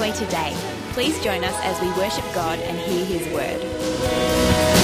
Gateway today. Please join us as we worship God and hear His word.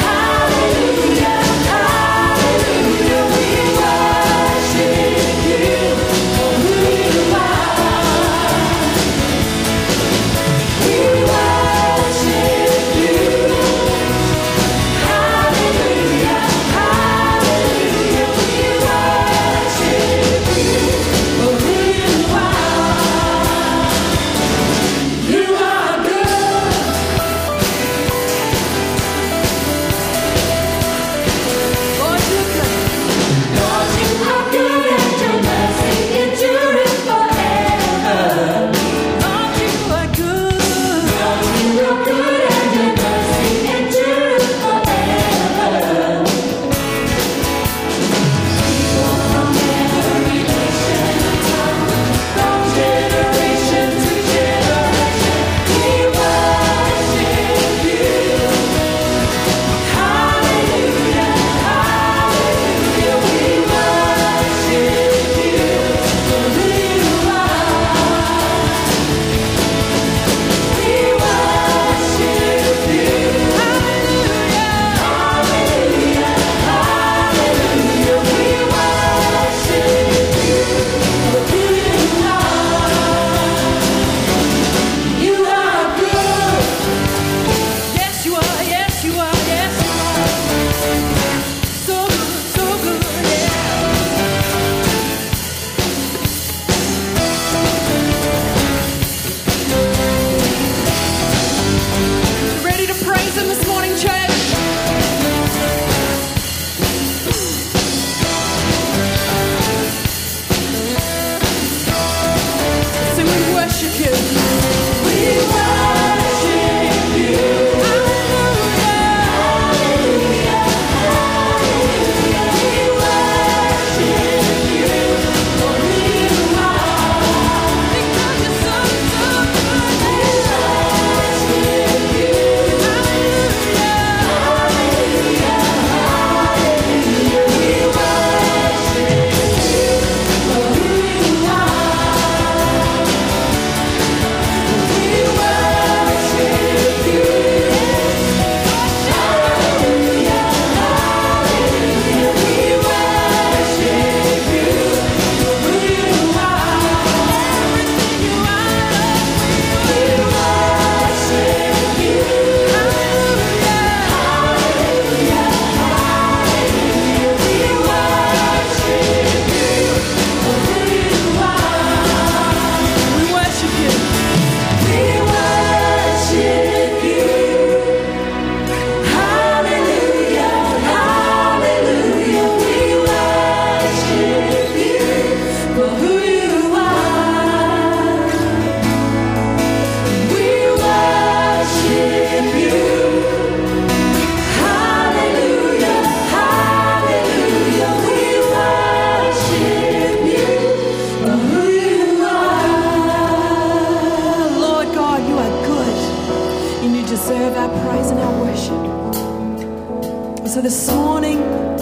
So this morning,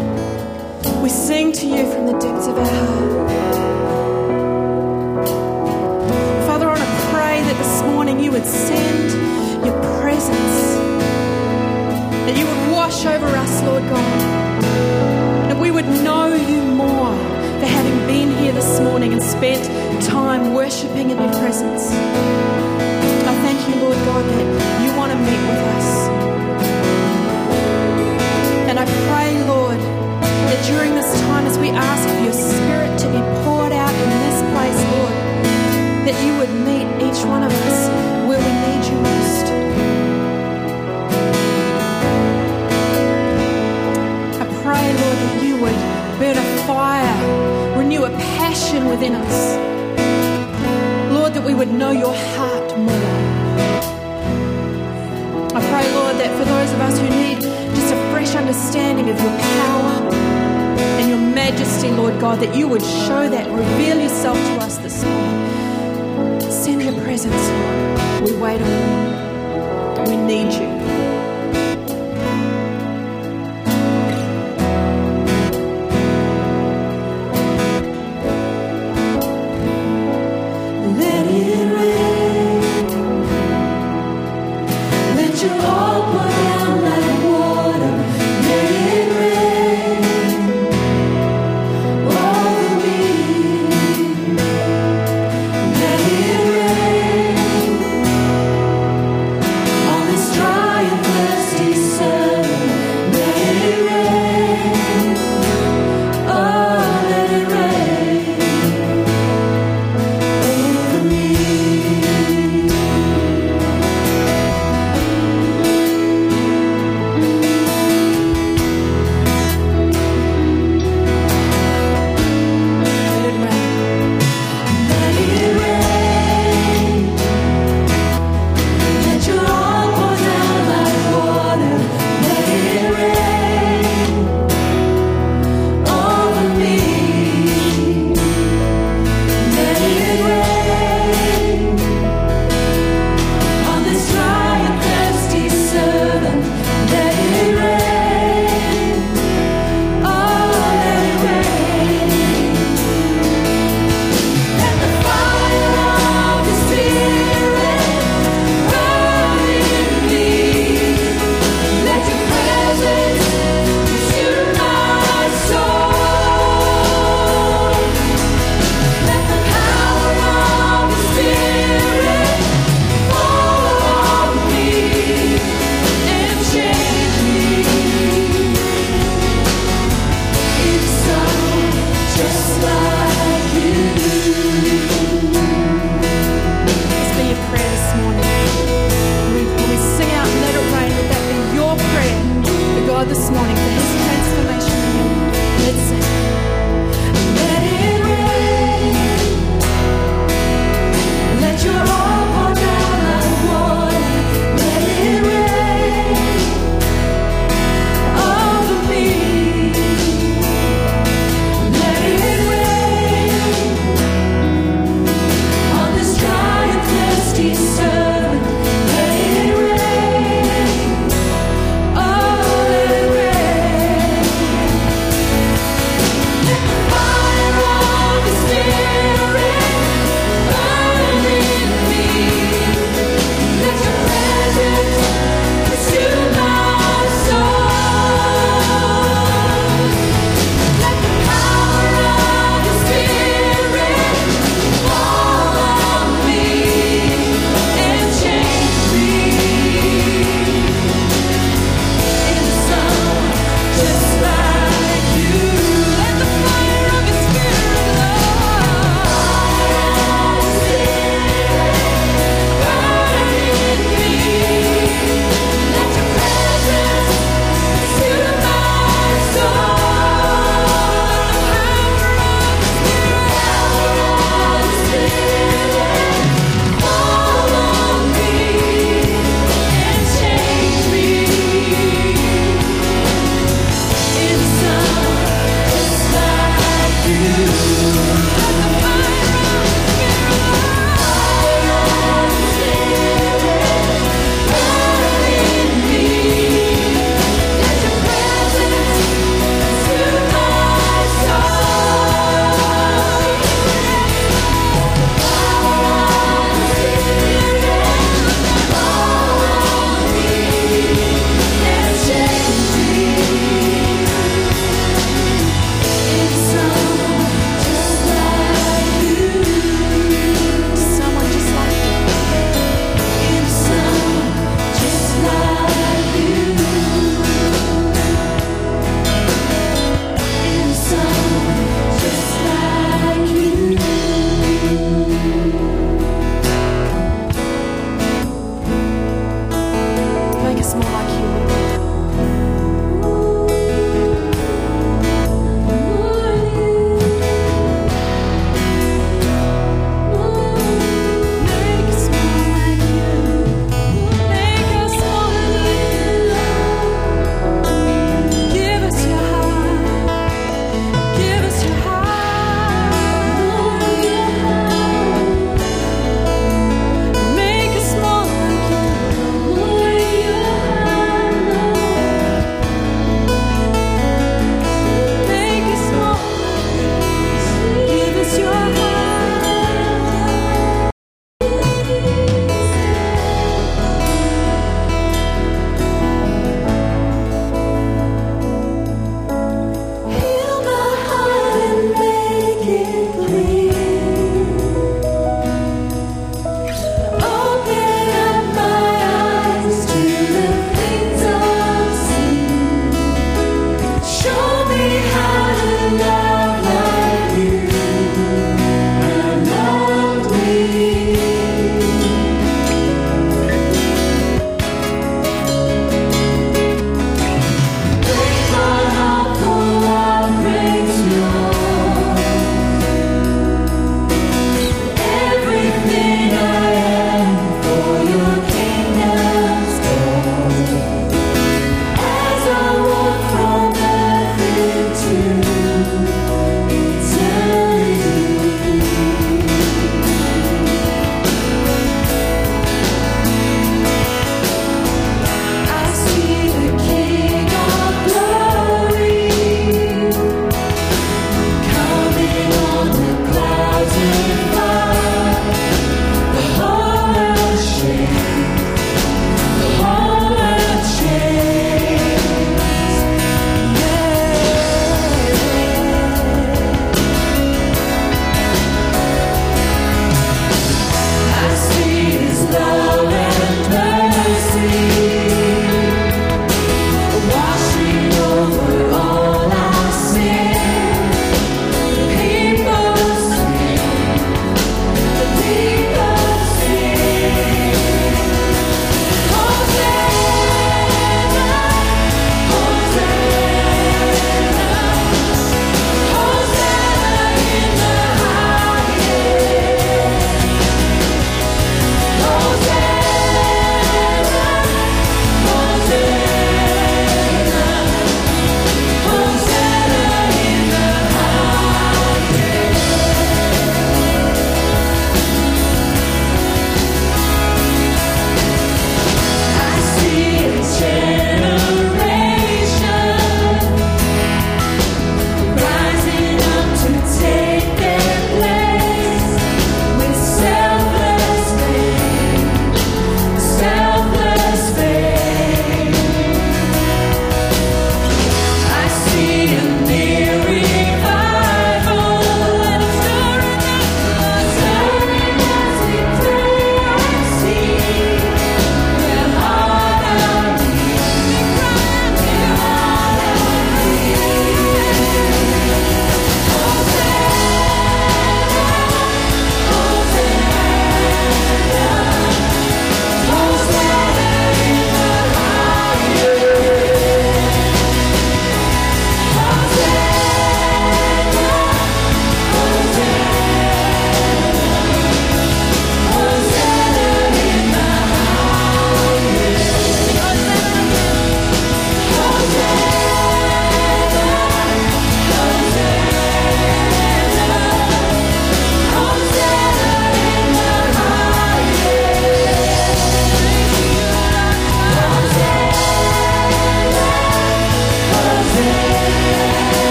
we sing to you from the depths of our heart. Father, I want to pray that this morning you would send your presence, that you would wash over us, Lord God, that we would know you more for having been here this morning and spent time worshipping in your presence. I thank you, Lord God, that you want to meet with us. And I pray, Lord, that during this time as we ask for your Spirit to be poured out in this place, Lord, that you would meet each one of us where we need you most. I pray, Lord, that you would burn a fire, renew a passion within us. Lord, that we would know your heart more. I pray, Lord, that for those of us who need just a fresh understanding of your power and your majesty, Lord God, that you would show that, reveal yourself to us this morning. Send your presence, Lord. We wait on you. We need you. Let it rain.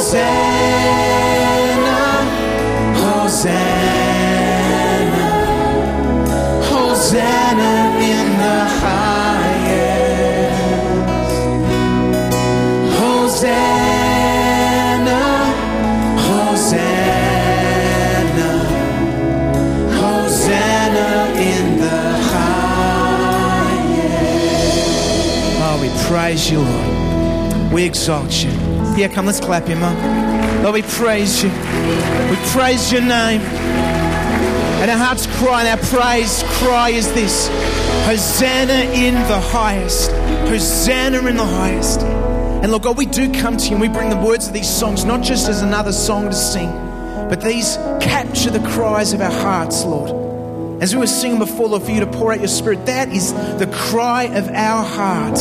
Hosanna in the highest. Hosanna, Hosanna, Hosanna in the highest. Oh, we praise you, Lord. We exalt you. Yeah, come, let's clap him up. Lord, we praise you. We praise your name. And our heart's cry and our praise cry is this: Hosanna in the highest. Hosanna in the highest. And Lord God, we do come to you and we bring the words of these songs not just as another song to sing, but these capture the cries of our hearts, Lord. As we were singing before, Lord, for you to pour out your Spirit, that is the cry of our heart.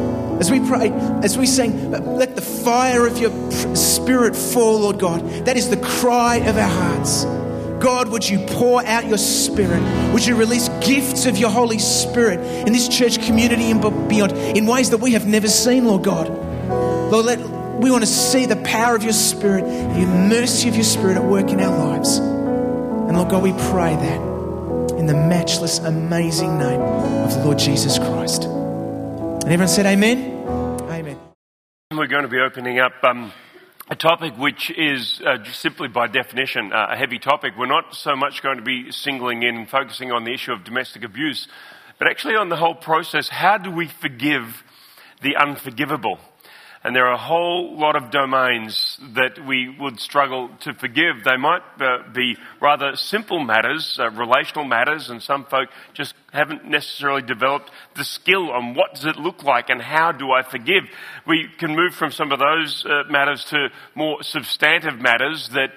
As we pray, as we sing, let the fire of your Spirit fall, Lord God. That is the cry of our hearts. God, would you pour out your Spirit? Would you release gifts of your Holy Spirit in this church community and beyond in ways that we have never seen, Lord God? Lord, we want to see the power of your Spirit, the mercy of your Spirit at work in our lives. And Lord God, we pray that in the matchless, amazing name of the Lord Jesus Christ. And everyone said amen? Amen. We're going to be opening up a topic which is just simply by definition a heavy topic. We're not so much going to be singling in and focusing on the issue of domestic abuse, but actually on the whole process. How do we forgive the unforgivable? And there are a whole lot of domains that we would struggle to forgive. They might be rather simple matters, relational matters, and some folk just haven't necessarily developed the skill on what does it look like and how do I forgive. We can move from some of those matters to more substantive matters that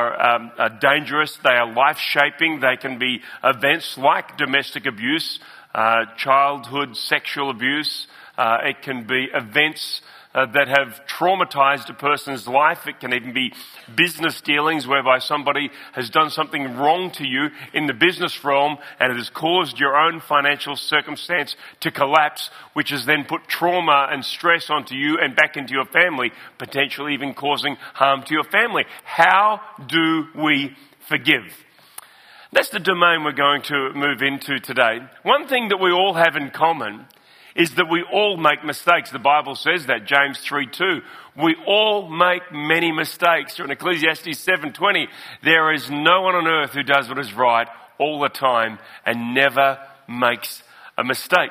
are dangerous. They are life-shaping. They can be events like domestic abuse, childhood sexual abuse. It can be events that have traumatized a person's life. It can even be business dealings whereby somebody has done something wrong to you in the business realm and it has caused your own financial circumstance to collapse, which has then put trauma and stress onto you and back into your family, potentially even causing harm to your family. How do we forgive? That's the domain we're going to move into today. One thing that we all have in common is that we all make mistakes. The Bible says that, James 3:2. We all make many mistakes. In Ecclesiastes 7:20, there is no one on earth who does what is right all the time and never makes a mistake.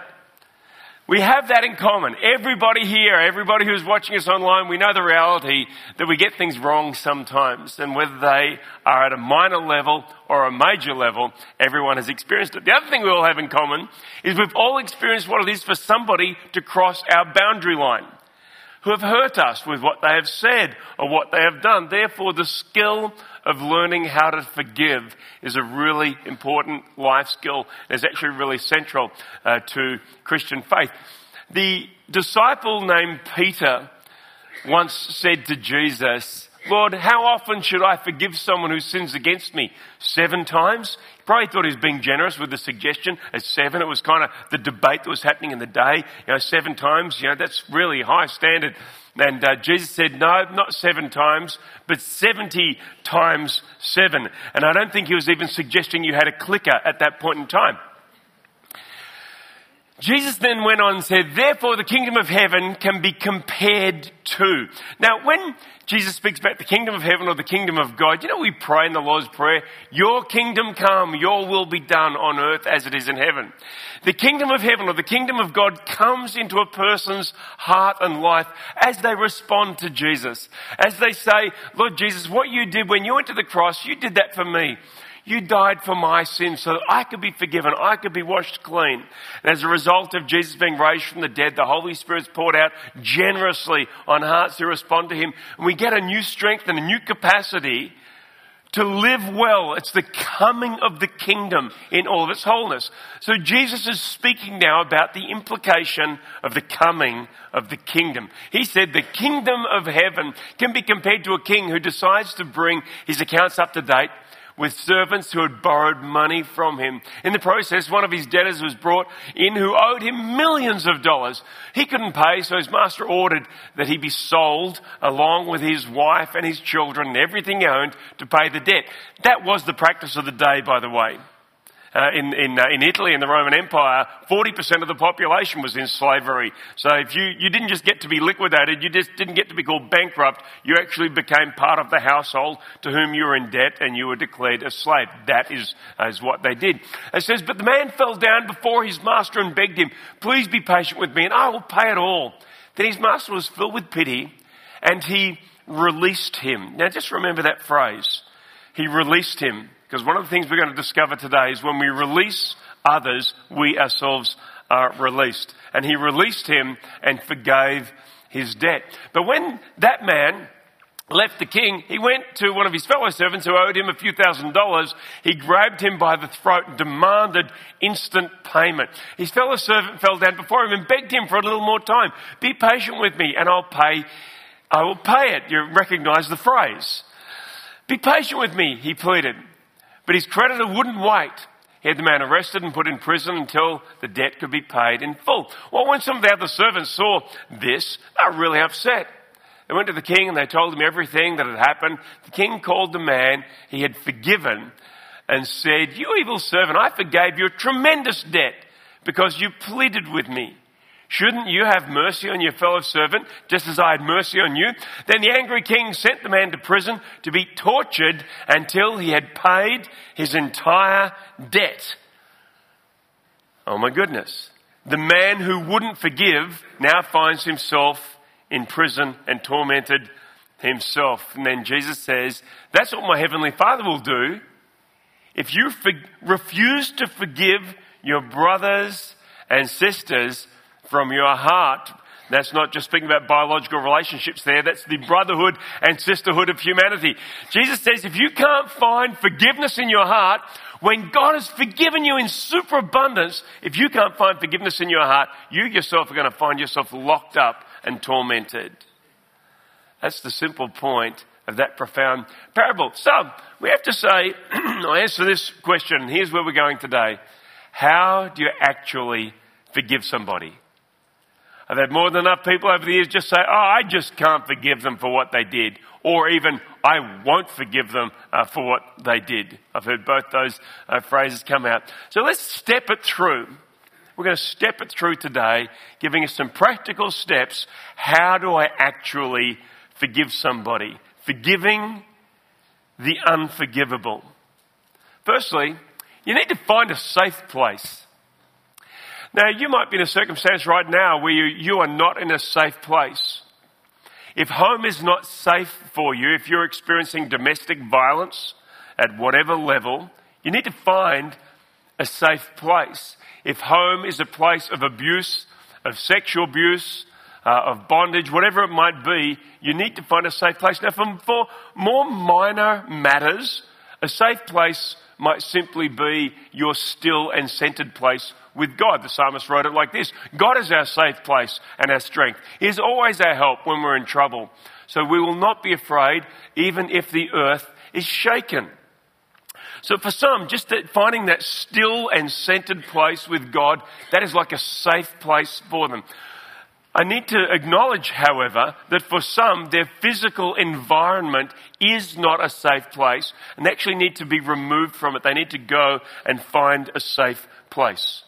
We have that in common. Everybody here, everybody who's watching us online, we know the reality that we get things wrong sometimes. And whether they are at a minor level or a major level, everyone has experienced it. The other thing we all have in common is we've all experienced what it is for somebody to cross our boundary line, who have hurt us with what they have said or what they have done. Therefore, the skill of learning how to forgive is a really important life skill. It's actually really central to Christian faith. The disciple named Peter once said to Jesus, "Lord, how often should I forgive someone who sins against me? 7 times? He probably thought he was being generous with the suggestion at 7. It was kind of the debate that was happening in the day. 7 times, that's really high standard. And Jesus said, no, not 7 times, but 70 times 7. And I don't think he was even suggesting you had a clicker at that point in time. Jesus then went on and said, therefore the kingdom of heaven can be compared to. Now, when Jesus speaks about the kingdom of heaven or the kingdom of God, we pray in the Lord's Prayer, your kingdom come, your will be done on earth as it is in heaven. The kingdom of heaven or the kingdom of God comes into a person's heart and life as they respond to Jesus. As they say, Lord Jesus, what you did when you went to the cross, you did that for me. You died for my sins so that I could be forgiven, I could be washed clean. And as a result of Jesus being raised from the dead, the Holy Spirit's poured out generously on hearts who respond to him. And we get a new strength and a new capacity to live well. It's the coming of the kingdom in all of its wholeness. So Jesus is speaking now about the implication of the coming of the kingdom. He said the kingdom of heaven can be compared to a king who decides to bring his accounts up to date with servants who had borrowed money from him. In the process, one of his debtors was brought in who owed him millions of dollars. He couldn't pay, so his master ordered that he be sold along with his wife and his children and everything he owned to pay the debt. That was the practice of the day, by the way. In Italy, in the Roman Empire, 40% of the population was in slavery. So if you didn't just get to be liquidated, you just didn't get to be called bankrupt, you actually became part of the household to whom you were in debt and you were declared a slave. That is what they did. It says, but the man fell down before his master and begged him, please be patient with me and I will pay it all. Then his master was filled with pity and he released him. Now just remember that phrase. He released him. Because one of the things we're going to discover today is when we release others, we ourselves are released. And he released him and forgave his debt. But when that man left the king, he went to one of his fellow servants who owed him a few $1,000s. He grabbed him by the throat and demanded instant payment. His fellow servant fell down before him and begged him for a little more time. Be patient with me and I will pay it. You recognize the phrase. Be patient with me, he pleaded. But his creditor wouldn't wait. He had the man arrested and put in prison until the debt could be paid in full. Well, when some of the other servants saw this, they were really upset. They went to the king and they told him everything that had happened. The king called the man he had forgiven and said, you evil servant, I forgave you a tremendous debt because you pleaded with me. Shouldn't you have mercy on your fellow servant, just as I had mercy on you? Then the angry king sent the man to prison to be tortured until he had paid his entire debt. Oh my goodness. The man who wouldn't forgive now finds himself in prison and tormented himself. And then Jesus says, that's what my heavenly Father will do. If you refuse to forgive your brothers and sisters from your heart. That's not just speaking about biological relationships there. That's the brotherhood and sisterhood of humanity. Jesus says if you can't find forgiveness in your heart, when God has forgiven you in superabundance, if you can't find forgiveness in your heart, you yourself are going to find yourself locked up and tormented. That's the simple point of that profound parable. So, we have to say, I'll answer this question. Here's where we're going today. How do you actually forgive somebody? I've had more than enough people over the years just say, I just can't forgive them for what they did. Or even, I won't forgive them for what they did. I've heard both those phrases come out. So let's step it through. We're going to step it through today, giving us some practical steps. How do I actually forgive somebody? Forgiving the unforgivable. Firstly, you need to find a safe place. Now, you might be in a circumstance right now where you are not in a safe place. If home is not safe for you, if you're experiencing domestic violence at whatever level, you need to find a safe place. If home is a place of abuse, of sexual abuse, of bondage, whatever it might be, you need to find a safe place. Now, for more minor matters, a safe place might simply be your still and centered place with God. The psalmist wrote it like this: God is our safe place and our strength. He is always our help when we're in trouble. So we will not be afraid even if the earth is shaken. So for some, just finding that still and centered place with God, that is like a safe place for them. I need to acknowledge, however, that for some, their physical environment is not a safe place and they actually need to be removed from it. They need to go and find a safe place.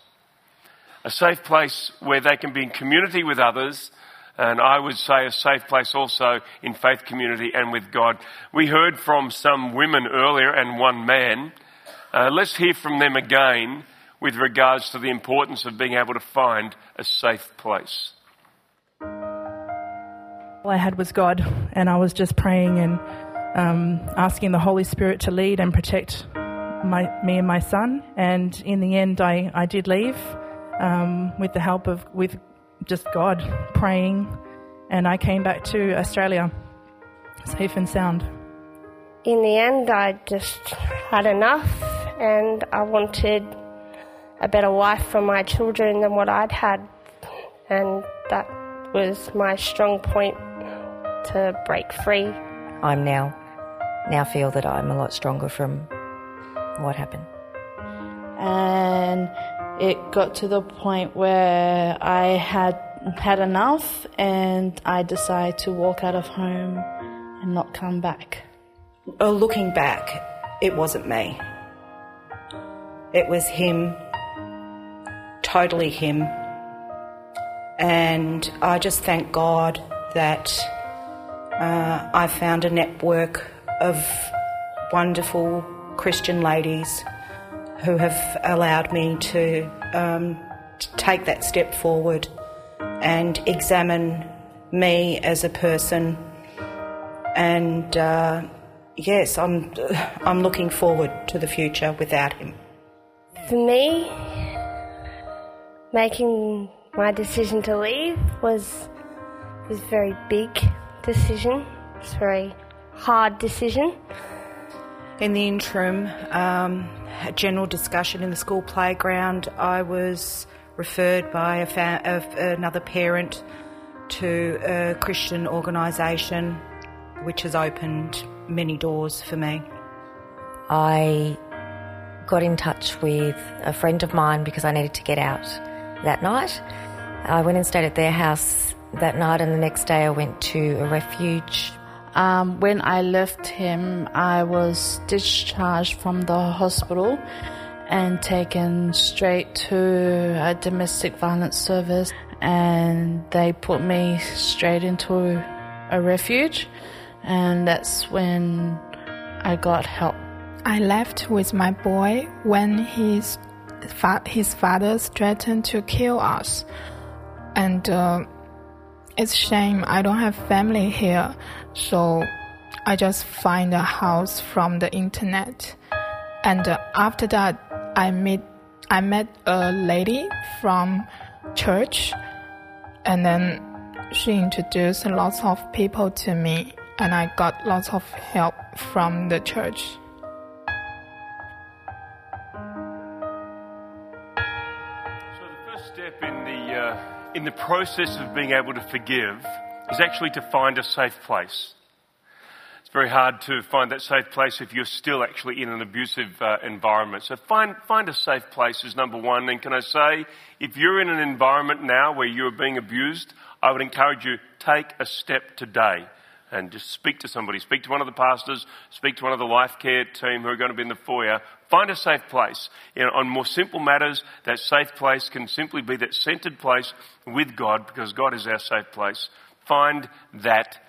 A safe place where they can be in community with others, and I would say a safe place also in faith community and with God. We heard from some women earlier and one man. Let's hear from them again with regards to the importance of being able to find a safe place. All I had was God, and I was just praying and asking the Holy Spirit to lead and protect me and my son. And in the end, I did leave with the help of just God praying, and I came back to Australia safe and sound. In the end, I just had enough, and I wanted a better life for my children than what I'd had, and that was my strong point to break free. I'm now feel that I'm a lot stronger from What happened? And it got to the point where I had enough, and I decided to walk out of home and not come back. Looking back, it wasn't me. It was him, totally him. And I just thank God that I found a network of wonderful Christian ladies who have allowed me to take that step forward and examine me as a person. And yes, I'm looking forward to the future without him. For me, making my decision to leave was a very big decision. It's a very hard decision. In the interim, a general discussion in the school playground, I was referred by another parent to a Christian organisation which has opened many doors for me. I got in touch with a friend of mine because I needed to get out that night. I went and stayed at their house that night, and the next day I went to a refuge. When I left him, I was discharged from the hospital and taken straight to a domestic violence service, and they put me straight into a refuge, and that's when I got help. I left with my boy when his father threatened to kill us, and it's a shame I don't have family here, so I just find a house from the internet. And after that, I met a lady from church, and then she introduced lots of people to me, and I got lots of help from the church. So the first step in the process of being able to forgive is actually to find a safe place. It's very hard to find that safe place if you're still actually in an abusive environment. So find a safe place is number one. And can I say, if you're in an environment now where you're being abused, I would encourage you, take a step today and just speak to somebody. Speak to one of the pastors, speak to one of the life care team who are going to be in the foyer. Find a safe place. On more simple matters, that safe place can simply be that centered place with God, because God is our safe place. Find that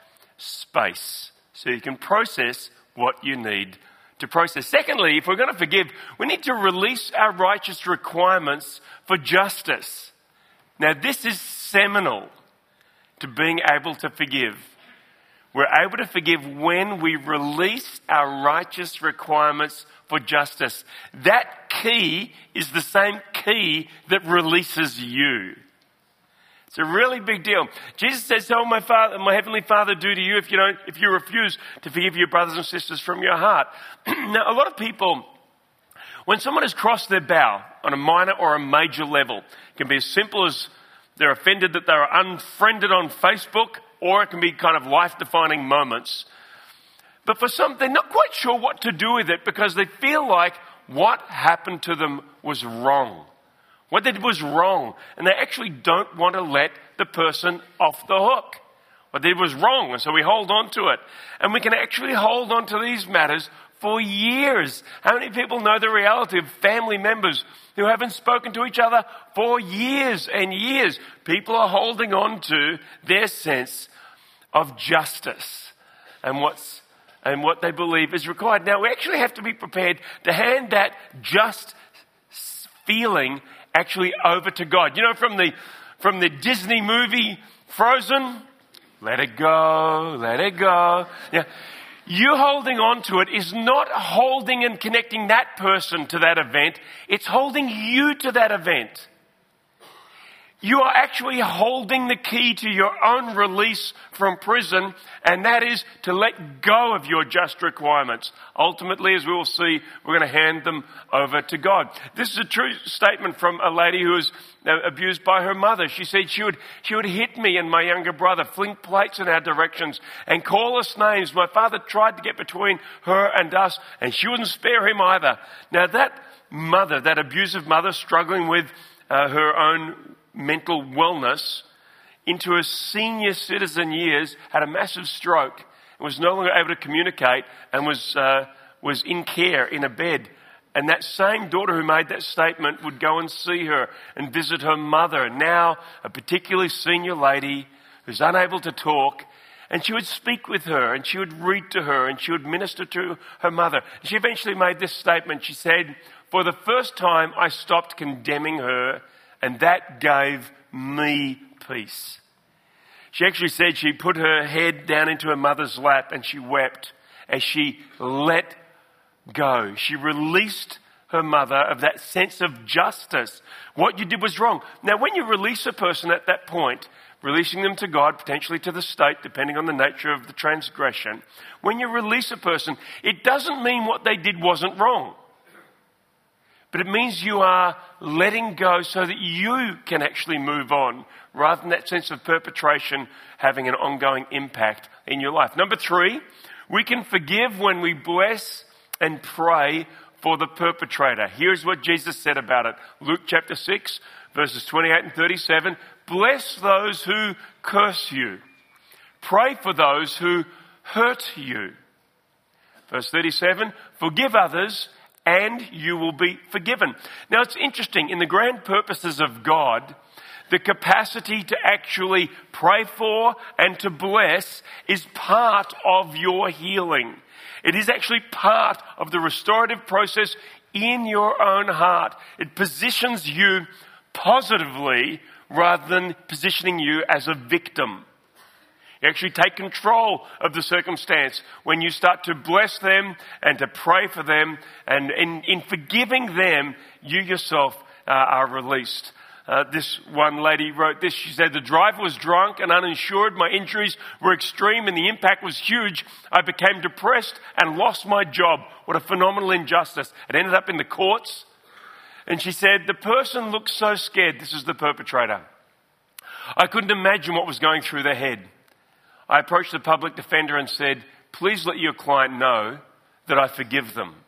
space so you can process what you need to process. Secondly, if we're going to forgive, we need to release our righteous requirements for justice. Now, this is seminal to being able to forgive. We're able to forgive when we release our righteous requirements for justice. That key is the same key that releases you. It's a really big deal. Jesus says, "So my heavenly Father do to you if you refuse to forgive your brothers and sisters from your heart." Now, a lot of people, when someone has crossed their bow on a minor or a major level, it can be as simple as they're offended that they're unfriended on Facebook, or it can be kind of life-defining moments. But for some, they're not quite sure what to do with it because they feel like what happened to them was wrong. What they did was wrong, and they actually don't want to let the person off the hook. What they did was wrong, and so we hold on to it. And we can actually hold on to these matters for years. How many people know the reality of family members who haven't spoken to each other for years and years? People are holding on to their sense of justice and what they believe is required. Now, we actually have to be prepared to hand that just feeling actually over to God. You know, from the Disney movie Frozen, let it go, let it go. Yeah. You holding on to it is not holding and connecting that person to that event. It's holding you to that event. you are actually holding the key to your own release from prison, and that is to let go of your just requirements. Ultimately, as we will see, we're going to hand them over to God. This is a true statement from a lady who was abused by her mother. She said she would hit me and my younger brother, fling plates in our directions, and call us names. My father tried to get between her and us, and she wouldn't spare him either. Now that mother, that abusive mother, struggling with her own mental wellness, into her senior citizen years, had a massive stroke and was no longer able to communicate and was in care in a bed. And that same daughter who made that statement would go and see her and visit her mother, now a particularly senior lady who's unable to talk. And she would speak with her and she would read to her and she would minister to her mother. She eventually made this statement. She said, "For the first time I stopped condemning her, and that gave me peace." She actually said she put her head down into her mother's lap and she wept as she let go. She released her mother of that sense of justice. What you did was wrong. Now, when you release a person at that point, releasing them to God, potentially to the state, depending on the nature of the transgression, when you release a person, it doesn't mean what they did wasn't wrong. But it means you are letting go so that you can actually move on, rather than that sense of perpetration having an ongoing impact in your life. Number 3, we can forgive when we bless and pray for the perpetrator. Here's what Jesus said about it. Luke chapter 6, verses 28 and 37. "Bless those who curse you. Pray for those who hurt you." Verse 37, "Forgive others, and you will be forgiven." Now it's interesting, in the grand purposes of God, the capacity to actually pray for and to bless is part of your healing. It is actually part of the restorative process in your own heart. It positions you positively rather than positioning you as a victim. You actually take control of the circumstance when you start to bless them and to pray for them. And in forgiving them, you yourself are released. This one lady wrote this. She said, "The driver was drunk and uninsured. My injuries were extreme and the impact was huge. I became depressed and lost my job." What a phenomenal injustice. It ended up in the courts. And she said, "The person looked so scared." This is the perpetrator. "I couldn't imagine what was going through their head. I approached the public defender and said, 'Please let your client know that I forgive them.'"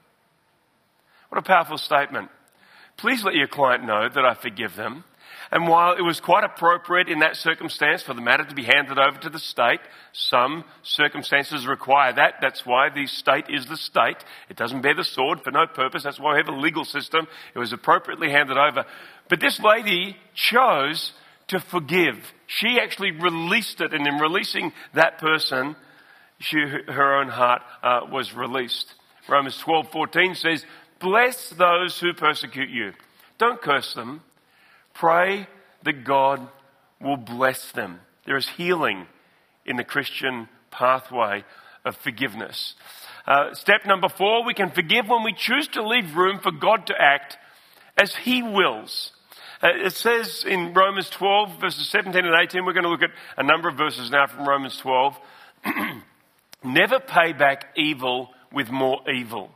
What a powerful statement. Please let your client know that I forgive them. And while it was quite appropriate in that circumstance for the matter to be handed over to the state, some circumstances require that. That's why the state is the state. It doesn't bear the sword for no purpose. That's why we have a legal system. It was appropriately handed over. But this lady chose to forgive. She actually released it, and in releasing that person, her own heart was released. Romans 12:14 says, "Bless those who persecute you. Don't curse them. Pray that God will bless them." There is healing in the Christian pathway of forgiveness. Step number 4, we can forgive when we choose to leave room for God to act as He wills. It says in Romans 12, verses 17 and 18, we're going to look at a number of verses now from Romans 12. "Never pay back evil with more evil."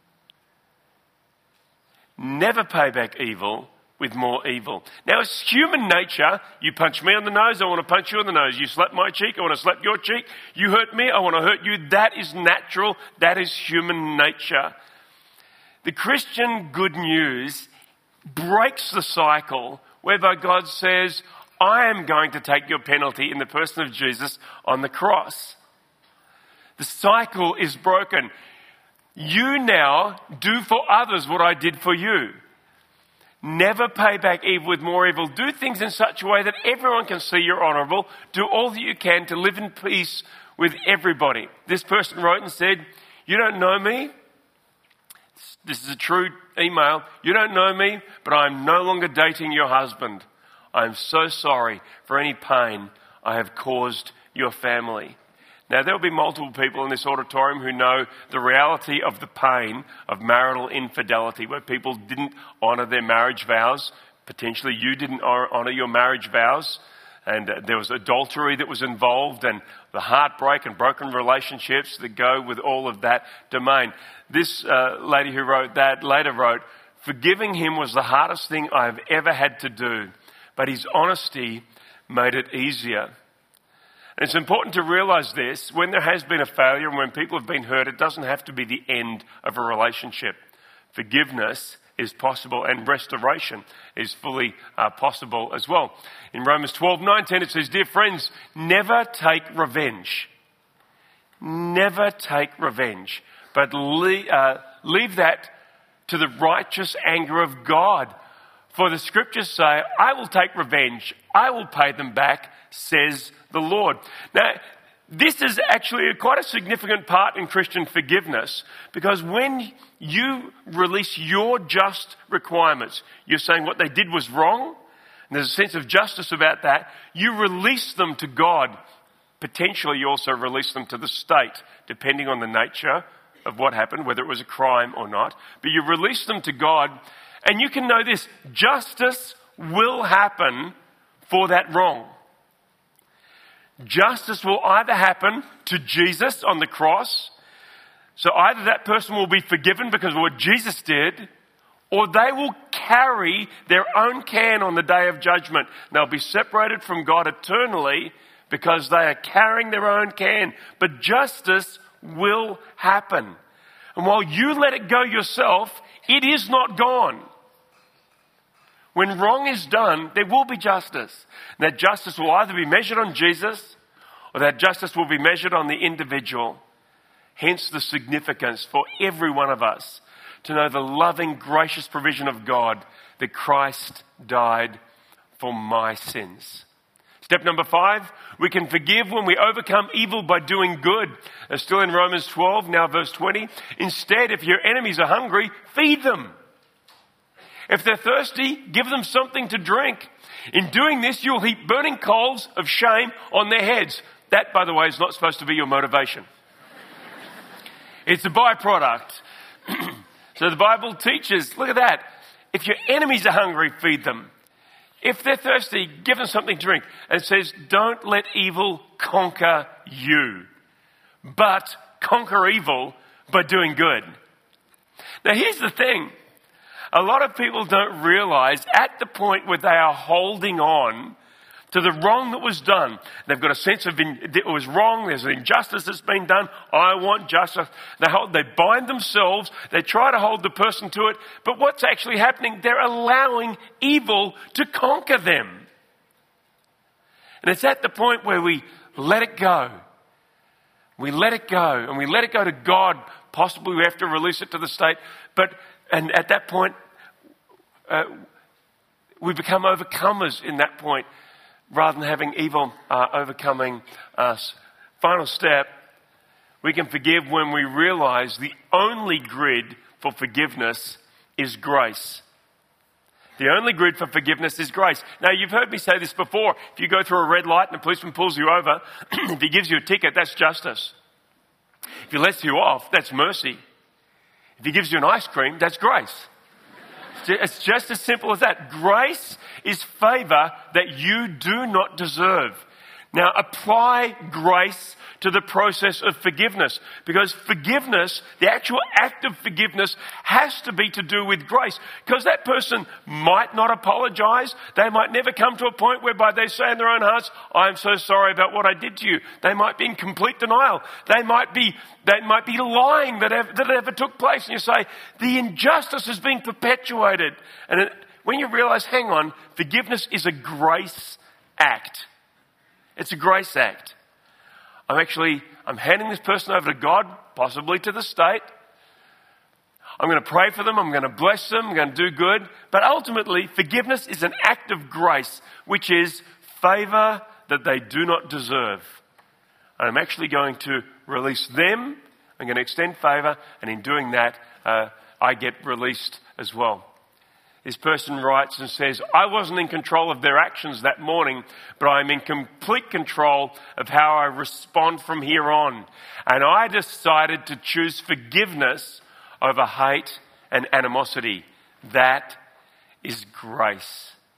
Never pay back evil with more evil. Now, it's human nature. You punch me on the nose, I want to punch you on the nose. You slap my cheek, I want to slap your cheek. You hurt me, I want to hurt you. That is natural. That is human nature. The Christian good news breaks the cycle whereby God says, "I am going to take your penalty in the person of Jesus on the cross." The cycle is broken. You now do for others what I did for you. Never pay back evil with more evil. Do things in such a way that everyone can see you're honourable. Do all that you can to live in peace with everybody. This person wrote and said, "You don't know me." This is a true email. "You don't know me, but I'm no longer dating your husband. I'm so sorry for any pain I have caused your family." Now, there will be multiple people in this auditorium who know the reality of the pain of marital infidelity, where people didn't honour their marriage vows, Potentially you didn't honour your marriage vows, and there was adultery that was involved, and the heartbreak and broken relationships that go with all of that domain. This lady who wrote that later wrote, "Forgiving him was the hardest thing I've ever had to do, but his honesty made it easier." And it's important to realise this. When there has been a failure and when people have been hurt, it doesn't have to be the end of a relationship. Forgiveness is possible, and restoration is fully possible as well. In Romans 12:19 it says, "Dear friends, never take revenge. Never take revenge, but leave that to the righteous anger of God. For the scriptures say, I will take revenge, I will pay them back, says the Lord." Now, this is actually quite a significant part in Christian forgiveness, because when you release your just requirements, you're saying what they did was wrong, and there's a sense of justice about that, you release them to God. Potentially you also release them to the state, depending on the nature of what happened, whether it was a crime or not. But you release them to God, and you can know this: justice will happen for that wrong. Justice will either happen to Jesus on the cross, so either that person will be forgiven because of what Jesus did, or they will carry their own can on the day of judgment. They'll be separated from God eternally because they are carrying their own can. But justice will happen. And while you let it go yourself, it is not gone. When wrong is done, there will be justice. And that justice will either be measured on Jesus, or that justice will be measured on the individual. Hence the significance for every one of us to know the loving, gracious provision of God, that Christ died for my sins. Step number 5, we can forgive when we overcome evil by doing good. Still in Romans 12, now verse 20. "Instead, if your enemies are hungry, feed them. If they're thirsty, give them something to drink. In doing this, you'll heap burning coals of shame on their heads." That, by the way, is not supposed to be your motivation. It's a byproduct. So the Bible teaches, look at that. If your enemies are hungry, feed them. If they're thirsty, give them something to drink. And it says, don't let evil conquer you, but conquer evil by doing good. Now here's the thing. A lot of people don't realize at the point where they are holding on to the wrong that was done, they've got a sense of it was wrong, there's an injustice that's been done, I want justice. They bind themselves, they try to hold the person to it, but what's actually happening? They're allowing evil to conquer them. And it's at the point where we let it go. We let it go, and we let it go to God. Possibly we have to release it to the state, and at that point, we become overcomers in that point, rather than having evil overcoming us. Final step, we can forgive when we realize the only grid for forgiveness is grace. The only grid for forgiveness is grace. Now, you've heard me say this before. If you go through a red light and a policeman pulls you over, if he gives you a ticket, that's justice. If he lets you off, that's mercy. If he gives you an ice cream, that's grace. It's just as simple as that. Grace is favour that you do not deserve. Now, apply grace to the process of forgiveness, because forgiveness, the actual act of forgiveness, has to be to do with grace. Because that person might not apologise. They might never come to a point whereby they say in their own hearts, I'm so sorry about what I did to you. They might be in complete denial. They might be lying that it ever took place. And you say, the injustice is being perpetuated. And when you realise, hang on, forgiveness is a grace act. It's a grace act. I'm handing this person over to God, possibly to the state. I'm going to pray for them. I'm going to bless them. I'm going to do good. But ultimately, forgiveness is an act of grace, which is favour that they do not deserve. And I'm actually going to release them. I'm going to extend favour. And in doing that, I get released as well. This person writes and says, I wasn't in control of their actions that morning, but I'm in complete control of how I respond from here on. And I decided to choose forgiveness over hate and animosity. That is grace.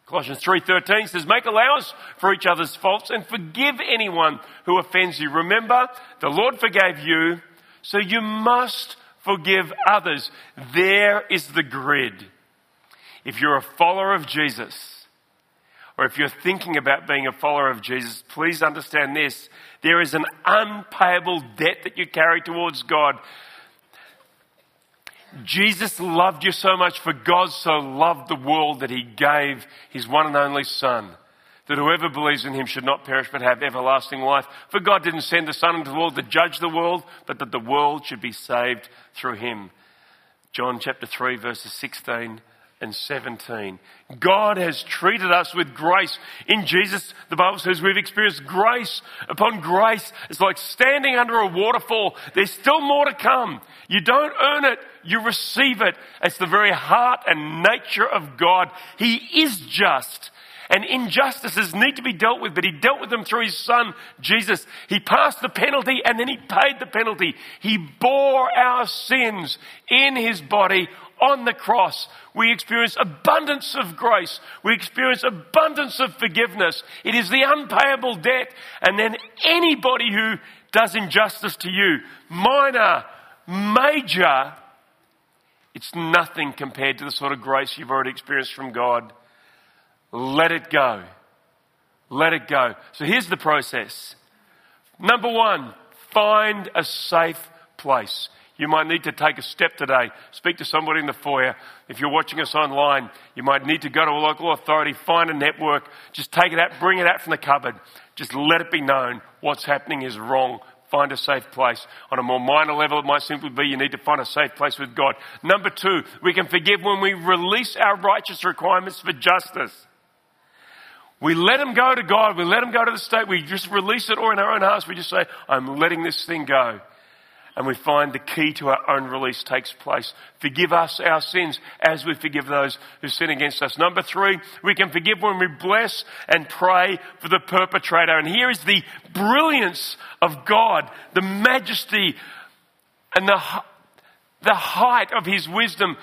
Colossians 3:13 says, make allowance for each other's faults and forgive anyone who offends you. Remember, the Lord forgave you, so you must forgive others. There is the grid. If you're a follower of Jesus, or if you're thinking about being a follower of Jesus, please understand this. There is an unpayable debt that you carry towards God. Jesus loved you so much, for God so loved the world that he gave his one and only Son, that whoever believes in him should not perish but have everlasting life. For God didn't send the Son into the world to judge the world, but that the world should be saved through him. John chapter 3 verses 16 and 17. God has treated us with grace. In Jesus, the Bible says we've experienced grace upon grace. It's like standing under a waterfall. There's still more to come. You don't earn it, you receive it. It's the very heart and nature of God. He is just. And injustices need to be dealt with, but he dealt with them through his Son, Jesus. He passed the penalty and then he paid the penalty. He bore our sins in his body on the cross. We experience abundance of grace. We experience abundance of forgiveness. It is the unpayable debt. And then anybody who does injustice to you, minor, major, it's nothing compared to the sort of grace you've already experienced from God. Let it go. Let it go. So here's the process. Number one, find a safe place. You might need to take a step today. Speak to somebody in the foyer. If you're watching us online, you might need to go to a local authority, find a network. Just take it out, bring it out from the cupboard. Just let it be known what's happening is wrong. Find a safe place. On a more minor level, it might simply be you need to find a safe place with God. Number two, we can forgive when we release our righteous requirements for justice. We let them go to God. We let them go to the state. We just release it, or in our own hearts, we just say, I'm letting this thing go. And we find the key to our own release takes place. Forgive us our sins as we forgive those who sin against us. Number three, we can forgive when we bless and pray for the perpetrator. And here is the brilliance of God, the majesty and the height of his wisdom.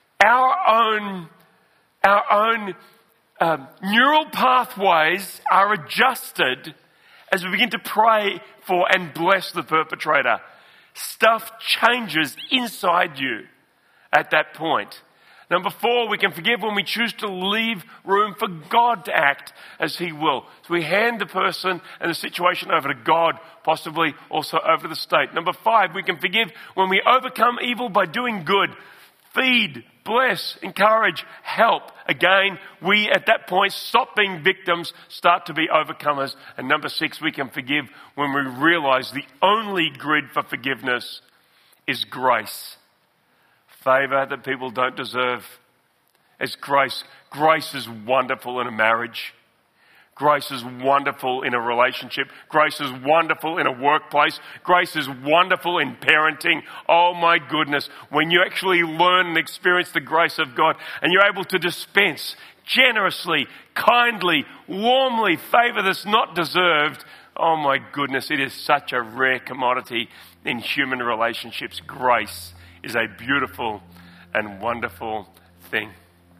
Our own neural pathways are adjusted as we begin to pray for and bless the perpetrator. Stuff changes inside you at that point. Number four, we can forgive when we choose to leave room for God to act as he will. So we hand the person and the situation over to God, possibly also over to the state. Number five, we can forgive when we overcome evil by doing good. Feed, bless, encourage, help. Again, we at that point stop being victims, start to be overcomers. And number six, we can forgive when we realize the only grid for forgiveness is grace. Favor that people don't deserve. It's grace. Grace is wonderful in a marriage. Grace is wonderful in a relationship. Grace is wonderful in a workplace. Grace is wonderful in parenting. Oh my goodness. When you actually learn and experience the grace of God and you're able to dispense generously, kindly, warmly favor that's not deserved. Oh my goodness. It is such a rare commodity in human relationships. Grace is a beautiful and wonderful thing.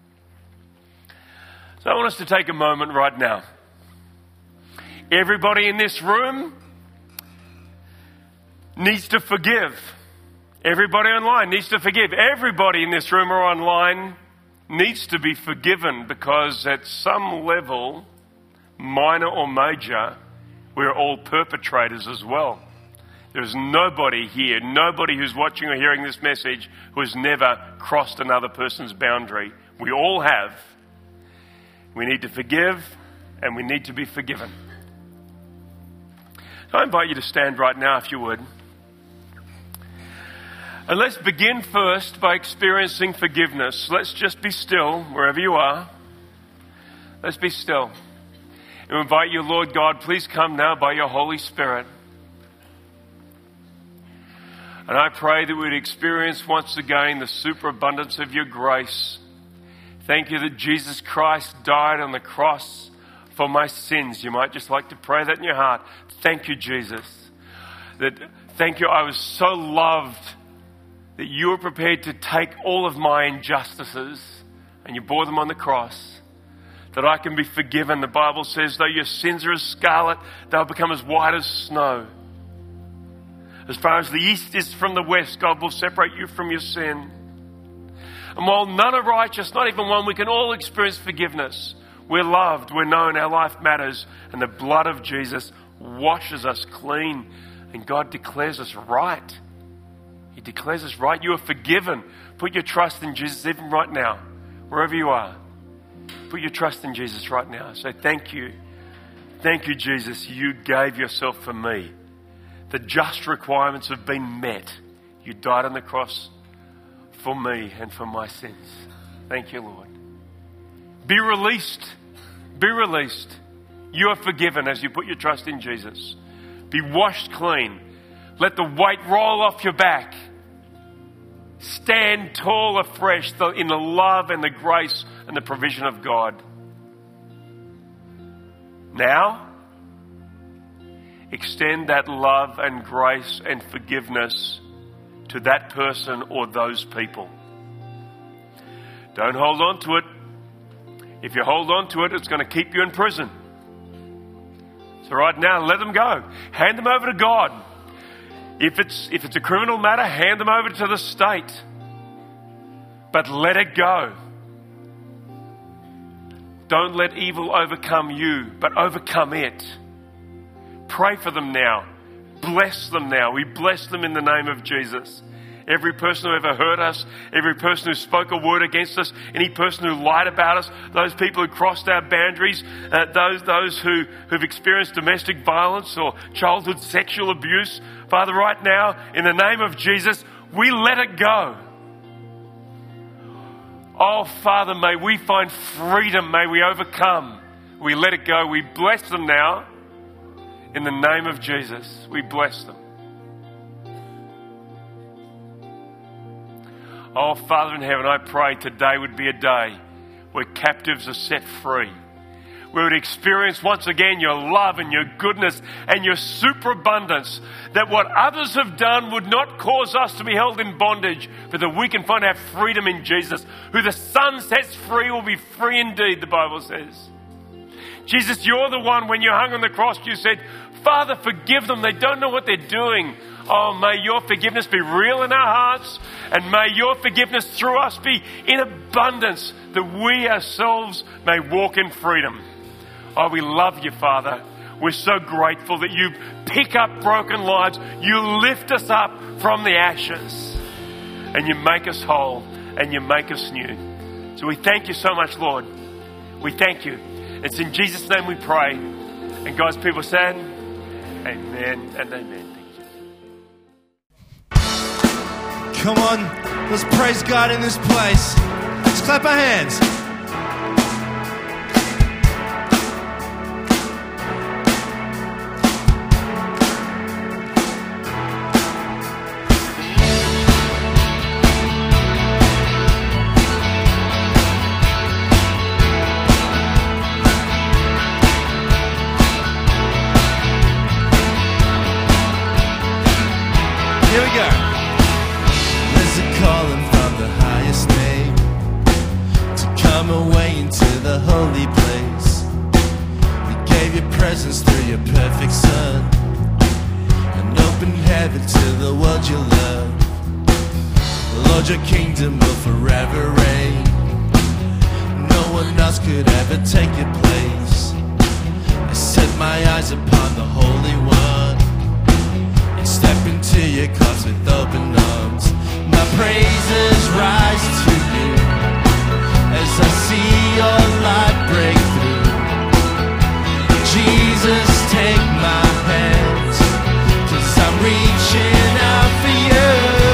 So I want us to take a moment right now. Everybody in this room needs to forgive. Everybody online needs to forgive. Everybody in this room or online needs to be forgiven, because at some level, minor or major, we're all perpetrators as well. There's nobody here, nobody who's watching or hearing this message who has never crossed another person's boundary. We all have. We need to forgive and we need to be forgiven. So I invite you to stand right now if you would. And let's begin first by experiencing forgiveness. Let's just be still wherever you are. Let's be still. And invite you, Lord God, please come now by your Holy Spirit. And I pray that we'd experience once again the superabundance of your grace. Thank you that Jesus Christ died on the cross for my sins. You might just like to pray that in your heart. Thank you, Jesus. Thank you, I was so loved that you were prepared to take all of my injustices and you bore them on the cross. that I can be forgiven. The Bible says, though your sins are as scarlet, they'll become as white as snow. As far as the east is from the west, God will separate you from your sin. And while none are righteous, not even one, we can all experience forgiveness. We're loved, we're known, our life matters, and the blood of Jesus washes us clean, and God declares us right. He declares us right. You are forgiven. Put your trust in Jesus even right now, wherever you are. Put your trust in Jesus right now. Say, thank you. Thank you, Jesus. You gave yourself for me. The just requirements have been met. You died on the cross for me and for my sins. Thank you, Lord. Be released. Be released. You are forgiven as you put your trust in Jesus. Be washed clean. Let the weight roll off your back. Stand tall afresh in the love and the grace and the provision of God. Now, extend that love and grace and forgiveness to that person or those people. Don't hold on to it. If you hold on to it, it's going to keep you in prison. So right now, let them go. Hand them over to God. If it's a criminal matter, hand them over to the state. But let it go. Don't let evil overcome you, but overcome it. Pray for them now. Bless them now. We bless them in the name of Jesus. Every person who ever hurt us, every person who spoke a word against us, any person who lied about us, those people who crossed our boundaries, those who've experienced domestic violence or childhood sexual abuse. Father, right now, in the name of Jesus, we let it go. Oh, Father, may we find freedom. May we overcome. We let it go. We bless them now. In the name of Jesus, we bless them. Oh, Father in heaven, I pray today would be a day where captives are set free. We would experience once again your love and your goodness and your superabundance. That what others have done would not cause us to be held in bondage, but that we can find our freedom in Jesus. Who the Son sets free will be free indeed, the Bible says. Jesus, you're the one, when you hung on the cross, you said, Father, forgive them. They don't know what they're doing. Oh, may your forgiveness be real in our hearts, and may your forgiveness through us be in abundance, that we ourselves may walk in freedom. Oh, we love you, Father. We're so grateful that you pick up broken lives. You lift us up from the ashes, and you make us whole, and you make us new. So we thank you so much, Lord. We thank you. It's in Jesus' name we pray. And God's people said, amen and amen. Come on, let's praise God in this place. Let's clap our hands. Here we go. Calling from the highest name to come away into the holy place. We gave your presence through your perfect Son, and opened heaven to the world you love. Lord, your kingdom will forever reign. No one else could ever take your place. I set my eyes upon the Holy One and step into your cause with open arms. My praises rise to you as I see your light break through. Jesus, take my hands, 'cause I'm reaching out for you.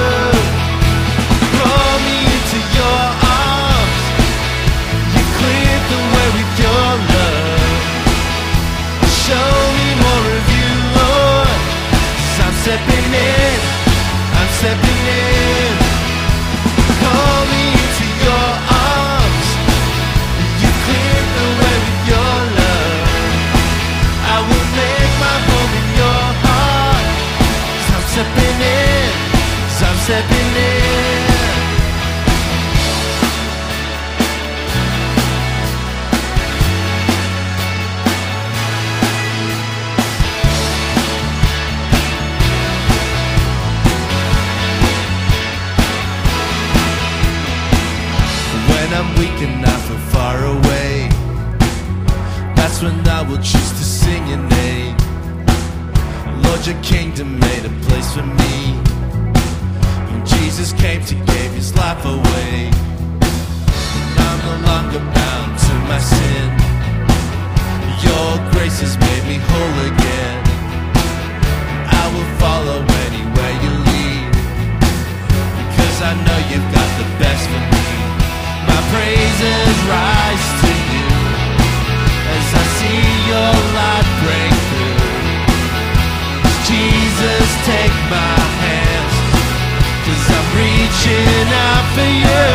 Call me into your arms. You cleared the way with your love. Show me more of you, Lord, 'cause I'm stepping in. I'm stepping in. Call me into your arms. You cleared the way with your love. I will make my home in your heart. 'Cause I'm stepping in. 'Cause I'm stepping in. I'm weak and I feel far away, that's when I will choose to sing your name. Lord, your kingdom made a place for me. When Jesus came to give his life away, and I'm no longer bound to my sin. Your grace has made me whole again. I will follow anywhere you lead, because I know you've got the best for me. My praises rise to you as I see your light break through. Jesus, take my hands, 'cause I'm reaching out for you.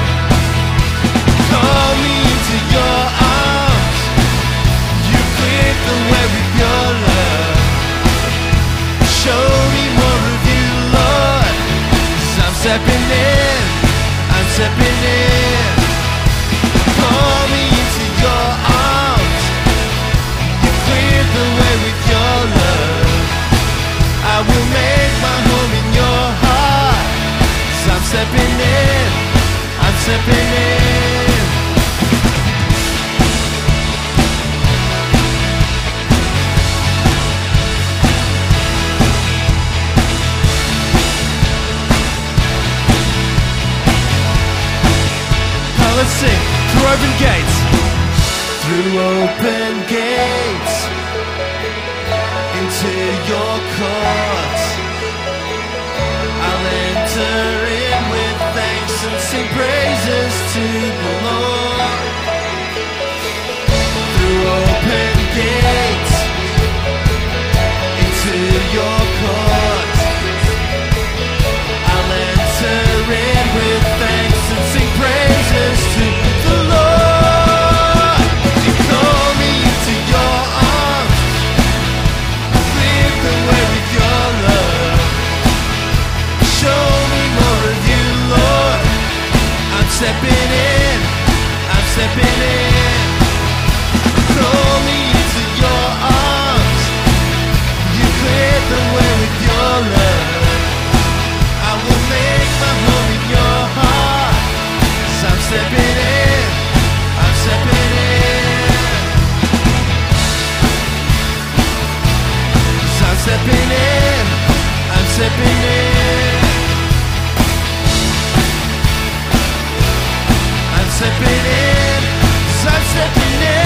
Call me into your arms, you cleared the way with your love. Show me more of you, Lord, 'cause I'm stepping in, I'm stepping in. Call me into your arms, you cleared the way with your love. I will make my home in your heart, 'cause I'm stepping in, I'm stepping in. Now let's sing, through open gates, through open gates, into your courts. I'll enter in with thanks and sing praises to the Lord. Through open gates, into your courts. I'll enter in with thanks and sing praises to the Lord. You call me into your arms, the way with your love. Show me more of you, Lord. I'm stepping in, I'm stepping in. Call me into your arms, you cleared the way with your love. I will make my home in your heart, 'cause I'm stepping in, I'm stepping in. I'm stepping in, I'm stepping in. I'm stepping in, 'cause I'm stepping in.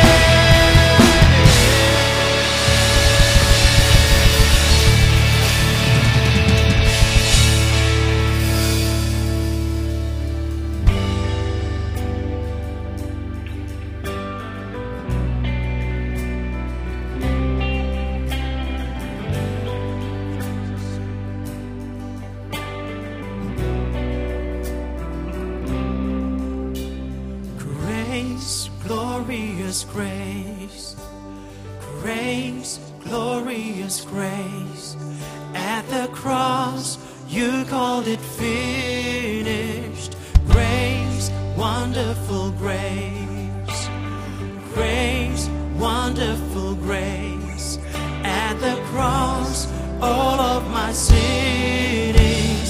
Glorious grace, grace, glorious grace. At the cross, you called it finished. Grace, wonderful grace, grace, wonderful grace. At the cross, all of my sin is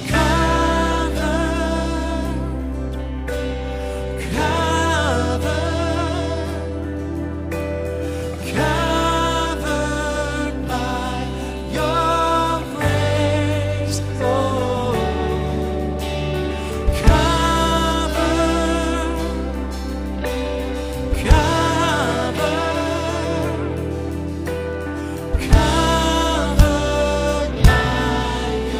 covered, covered by your grace, oh, covered by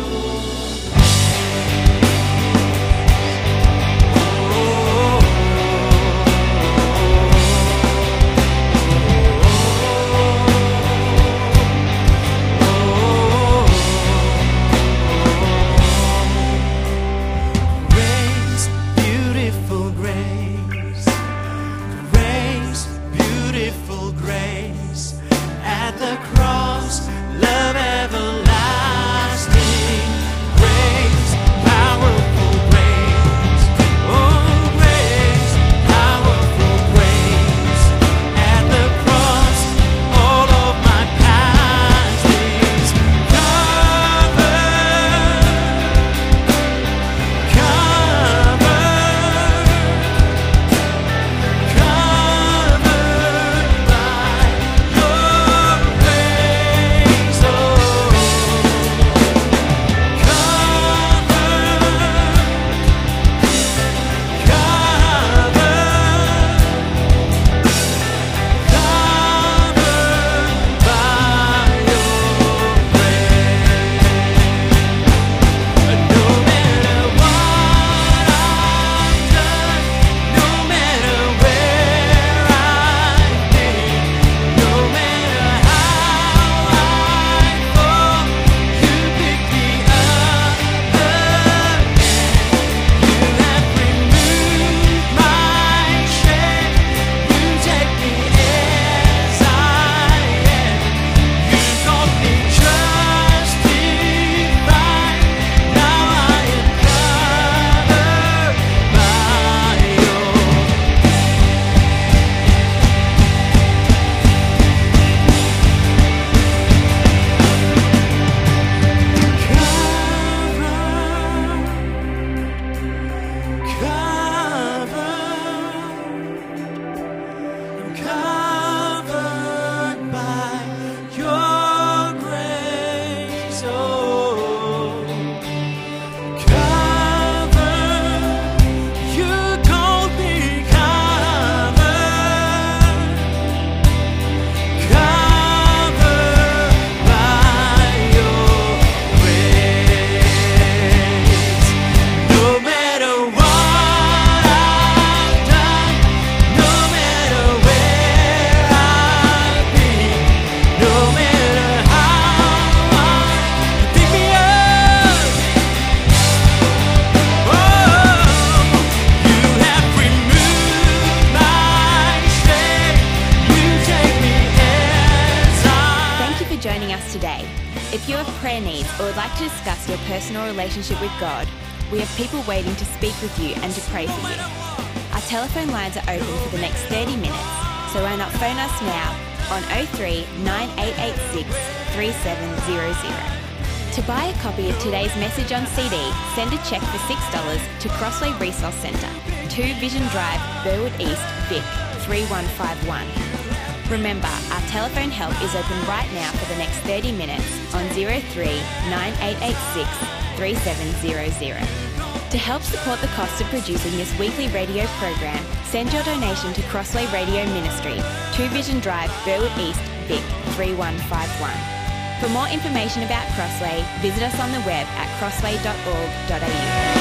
to discuss your personal relationship with God, we have people waiting to speak with you and to pray for you. Our telephone lines are open for the next 30 minutes, so why not phone us now on 03 9886 3700. To buy a copy of today's message on CD, send a cheque for $6 to Crossway Resource Centre, 2 Vision Drive, Burwood East, Vic 3151. Remember, our telephone help is open right now for the next 30 minutes on 03 9886 3700. To help support the cost of producing this weekly radio program, send your donation to Crossway Radio Ministry, 2 Vision Drive, Burwood East, Vic 3151. For more information about Crossway, visit us on the web at crossway.org.au.